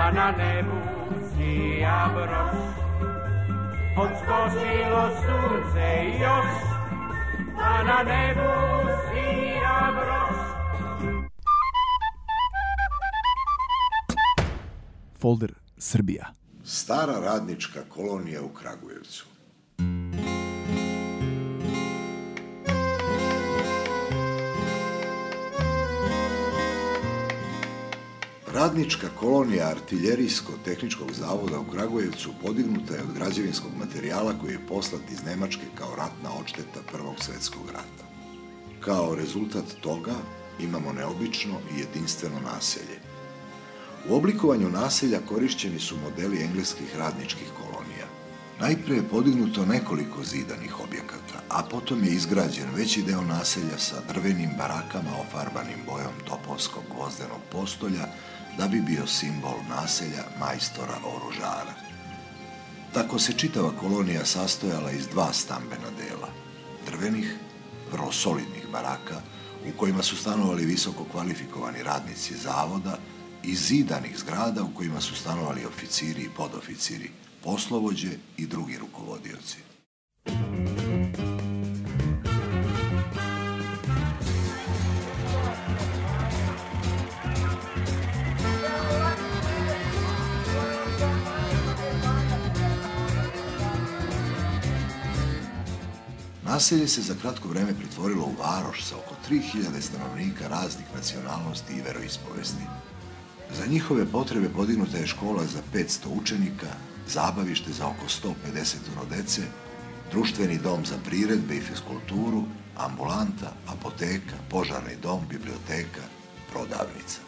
pa na nebu sija broš. Odskočilo sunce još, pa na nebu sija broš. Folder Srbija. Stara radnička kolonija u Kragujevcu. Radnička kolonija Artiljerijsko-tehničkog zavoda u Kragujevcu podignuta je od građevinskog materijala koji je poslat iz Nemačke kao ratna odšteta Prvog svjetskog rata. Kao rezultat toga imamo neobično i jedinstveno naselje. U oblikovanju naselja korišćeni su modeli engleskih radničkih kolonija. Najprije je podignuto nekoliko zidanih objekata, a potom je izgrađen veći deo naselja sa drvenim barakama ofarbanim bojom topovskog gvozdenog postolja da bi bio simbol naselja majstora oružara. Tako se čitava kolonija sastojala iz dva stambena dela, drvenih, vrlo solidnih baraka u kojima su stanovali visoko kvalifikovani radnici zavoda i zidanih zgrada u kojima su stanovali oficiri i podoficiri, poslovođe i drugi rukovodioci. Naselje se za kratko vreme pretvorilo u varoš sa oko 3000 stanovnika raznih nacionalnosti i veroispovesti. Za njihove potrebe podignuta je škola za 500 učenika, zabavište za oko 150 dece, društveni dom za priredbe i fiskulturu, ambulanta, apoteka, požarni dom, biblioteka, prodavnica.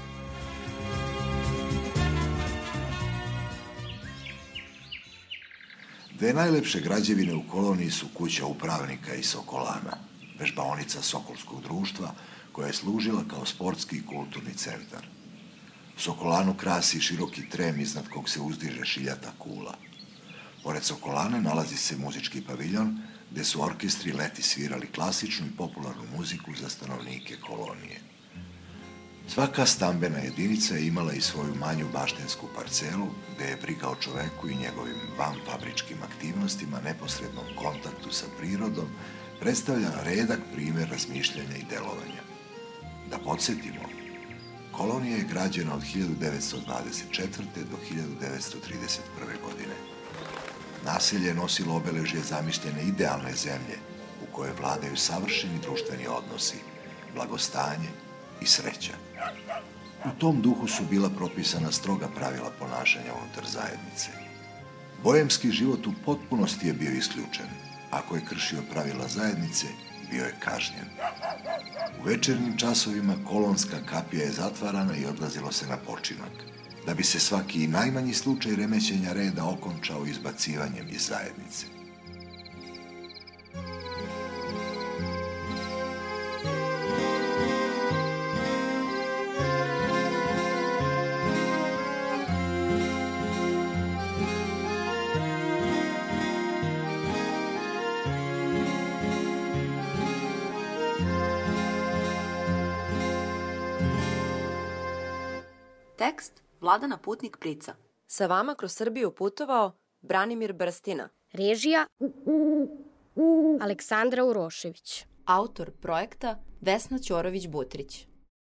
Dve najlepše građevine u koloniji su kuća upravnika i Sokolana, vežbaonica Sokolskog društva koja je služila kao sportski i kulturni centar. Sokolanu krasi široki trem iznad kog se uzdiže šiljata kula. Pored Sokolane nalazi se muzički paviljon gde su orkestri leti svirali klasičnu i popularnu muziku za stanovnike kolonije. Svaka stambena jedinica je imala i svoju manju baštensku parcelu gde je briga o čoveku i njegovim vanfabričkim aktivnostima, neposrednom kontaktu sa prirodom, predstavlja redak primjer razmišljanja i delovanja. Da podsjetimo, kolonija je građena od 1924. do 1931. godine. Naselje je nosilo obeležje zamišljene idealne zemlje u kojoj vladaju savršeni društveni odnosi, blagostanje i sreća. U tom duhu su bila propisana stroga pravila ponašanja unutar zajednice. Boemski život u potpunosti je bio isključen. Ako je kršio pravila zajednice, bio je kažnjen. U večernjim časovima kolonska kapija je zatvarana i odlazilo se na počinak, da bi se svaki i najmanji slučaj remećenja reda okončao izbacivanjem iz zajednice. Tekst Vladana Putnik-Prica. Sa vama kroz Srbiju putovao Branimir Brstina. Režija Aleksandra Urošević. Autor projekta Vesna Ćorović-Butrić.